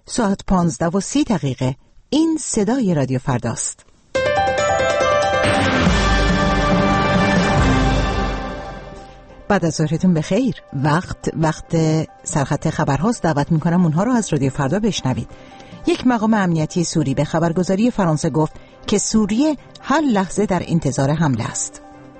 ساعت 15:30. این صدای رادیو فرداست. بعد از ظهرتون بخیر. وقت سرخط خبرهاست. دعوت میکنم اونها رو از رادیو فردا بشنوید. یک مقام امنیتی سوری به خبرگزاری فرانسه گفت که سوریه هر لحظه در انتظار حمله است.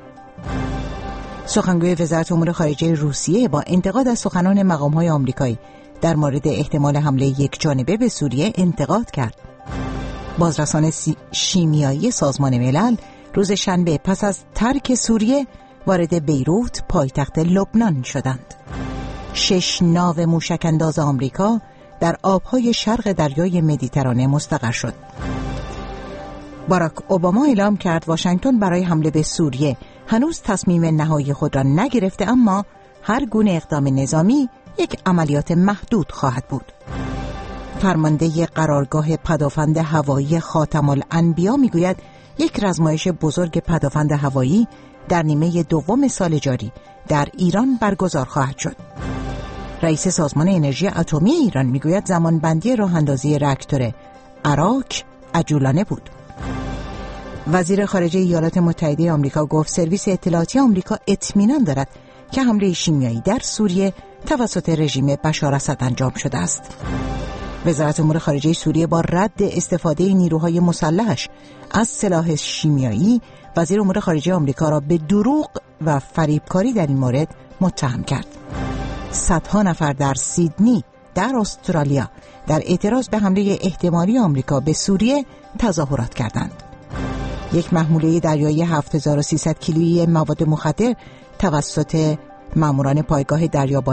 سخنگوی وزارت امور خارجه روسیه با انتقاد از سخنان مقام‌های آمریکایی در مورد احتمال حمله یک جانبه به سوریه انتقاد کرد. بازرسان شیمیایی سازمان ملل روز شنبه پس از ترک سوریه وارد بیروت پایتخت لبنان شدند. 6 ناو موشک‌انداز آمریکا در آبهای شرق دریای مدیترانه مستقر شد. باراک اوباما اعلام کرد واشنگتن برای حمله به سوریه هنوز تصمیم نهایی خود را نگرفته، اما هر گونه اقدام نظامی یک عملیات محدود خواهد بود. فرمانده قرارگاه پدافند هوایی خاتم الانبیا میگوید یک رزمایش بزرگ پدافند هوایی در نیمه دوم سال جاری در ایران برگزار خواهد شد. رئیس سازمان انرژی اتمی ایران میگوید زمانبندی راه اندازی راکتور اراک عجولانه بود. وزیر خارجه ایالات متحده آمریکا گفت سرویس اطلاعاتی آمریکا اطمینان دارد که حمله شیمیایی در سوریه توسط رژیم بشار اسد انجام شده است. وزارت امور خارجه سوریه با رد استفاده نیروهای مسلحش از سلاح شیمیایی وزیر امور خارجه آمریکا را به دروغ و فریبکاری در این مورد متهم کرد. صدها نفر در سیدنی در استرالیا در اعتراض به حمله احتمالی آمریکا به سوریه تظاهرات کردند. یک محموله دریایی 7300 کیلویی مواد مخدر توسط ماموران پایگاه دریابانی